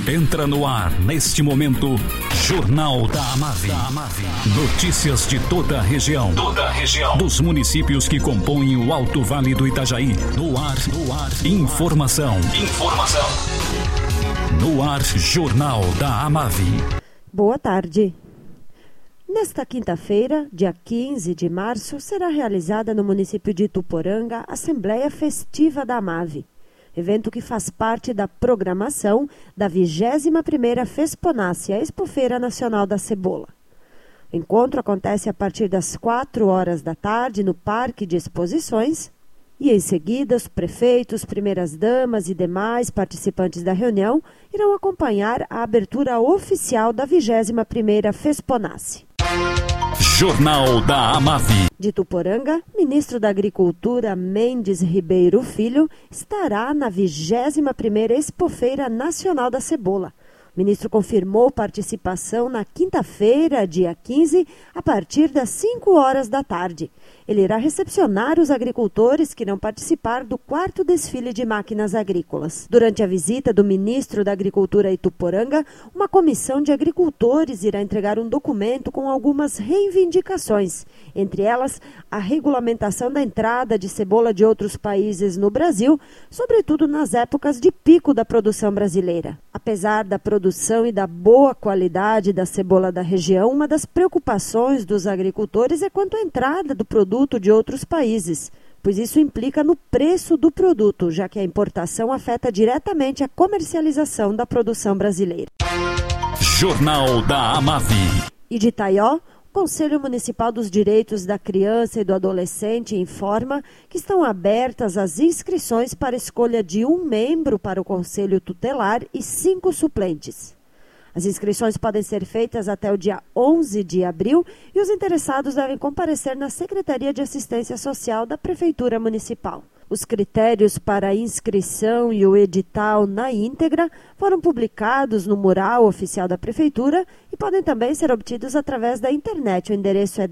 Entra no ar, neste momento, Jornal da Amave. Notícias de toda a região. Dos municípios que compõem o Alto Vale do Itajaí. No ar. Informação. No ar, Jornal da Amave. Boa tarde. Nesta quinta-feira, dia 15 de março, será realizada no município de Ituporanga a Assembleia Festiva da Amave, evento que faz parte da programação da 21ª FESPONACE, a Expofeira Nacional da Cebola. O encontro acontece a partir das 4 horas da tarde no Parque de Exposições e, em seguida, os prefeitos, primeiras-damas e demais participantes da reunião irão acompanhar a abertura oficial da 21ª FESPONACE. Jornal da Amave. De Ituporanga, ministro da Agricultura Mendes Ribeiro Filho estará na 21ª Expofeira Nacional da Cebola. O ministro confirmou participação na quinta-feira, dia 15, a partir das 5 horas da tarde. Ele irá recepcionar os agricultores que irão participar do 4º desfile de máquinas agrícolas. Durante a visita do ministro da Agricultura a Ituporanga, uma comissão de agricultores irá entregar um documento com algumas reivindicações, entre elas a regulamentação da entrada de cebola de outros países no Brasil, sobretudo nas épocas de pico da produção brasileira. Apesar da produção e da boa qualidade da cebola da região, uma das preocupações dos agricultores é quanto à entrada do produto de outros países, pois isso implica no preço do produto, já que a importação afeta diretamente a comercialização da produção brasileira. Jornal da Amave. E de Itaió, o Conselho Municipal dos Direitos da Criança e do Adolescente informa que estão abertas as inscrições para a escolha de um membro para o Conselho Tutelar e 5 suplentes. As inscrições podem ser feitas até o dia 11 de abril e os interessados devem comparecer na Secretaria de Assistência Social da Prefeitura Municipal. Os critérios para a inscrição e o edital na íntegra foram publicados no mural oficial da Prefeitura e podem também ser obtidos através da internet. O endereço é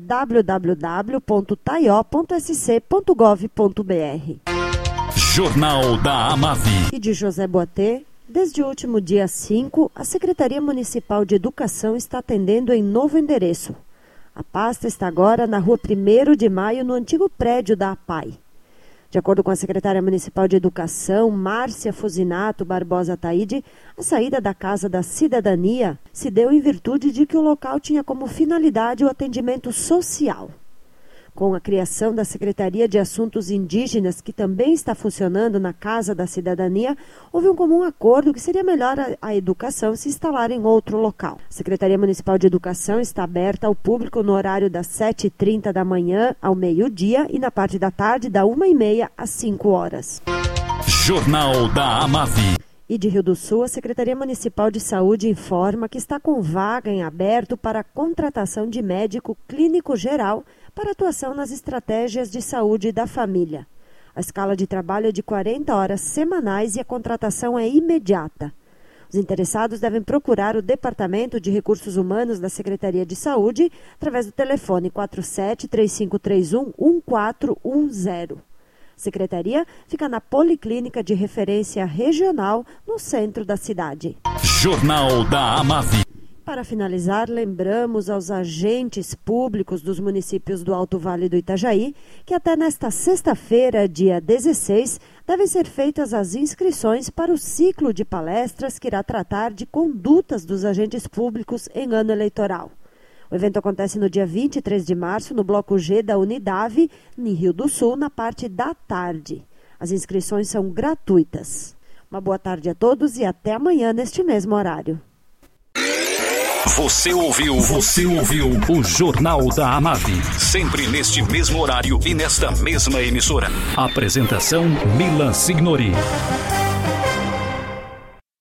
www.taio.sc.gov.br. Jornal da Amave. E de José Boatê. Desde o último dia 5, a Secretaria Municipal de Educação está atendendo em novo endereço. A pasta está agora na Rua 1º de Maio, no antigo prédio da APAI. De acordo com a Secretária Municipal de Educação, Márcia Fusinato Barbosa Taide, a saída da Casa da Cidadania se deu em virtude de que o local tinha como finalidade o atendimento social. Com a criação da Secretaria de Assuntos Indígenas, que também está funcionando na Casa da Cidadania, houve um comum acordo que seria melhor a educação se instalar em outro local. A Secretaria Municipal de Educação está aberta ao público no horário das 7h30 da manhã ao meio-dia e na parte da tarde da 1h30 às 5 horas. Jornal da Amave. E de Rio do Sul, a Secretaria Municipal de Saúde informa que está com vaga em aberto para a contratação de médico clínico geral para atuação nas estratégias de saúde da família. A escala de trabalho é de 40 horas semanais e a contratação é imediata. Os interessados devem procurar o Departamento de Recursos Humanos da Secretaria de Saúde através do telefone 47-3531-1410. A secretaria fica na Policlínica de Referência Regional, no centro da cidade. Jornal da Amave. Para finalizar, lembramos aos agentes públicos dos municípios do Alto Vale do Itajaí que até nesta sexta-feira, dia 16, devem ser feitas as inscrições para o ciclo de palestras que irá tratar de condutas dos agentes públicos em ano eleitoral. O evento acontece no dia 23 de março, no Bloco G da Unidave, em Rio do Sul, na parte da tarde. As inscrições são gratuitas. Uma boa tarde a todos e até amanhã neste mesmo horário. Você ouviu o Jornal da Amave. Sempre neste mesmo horário e nesta mesma emissora. Apresentação Milan Signori.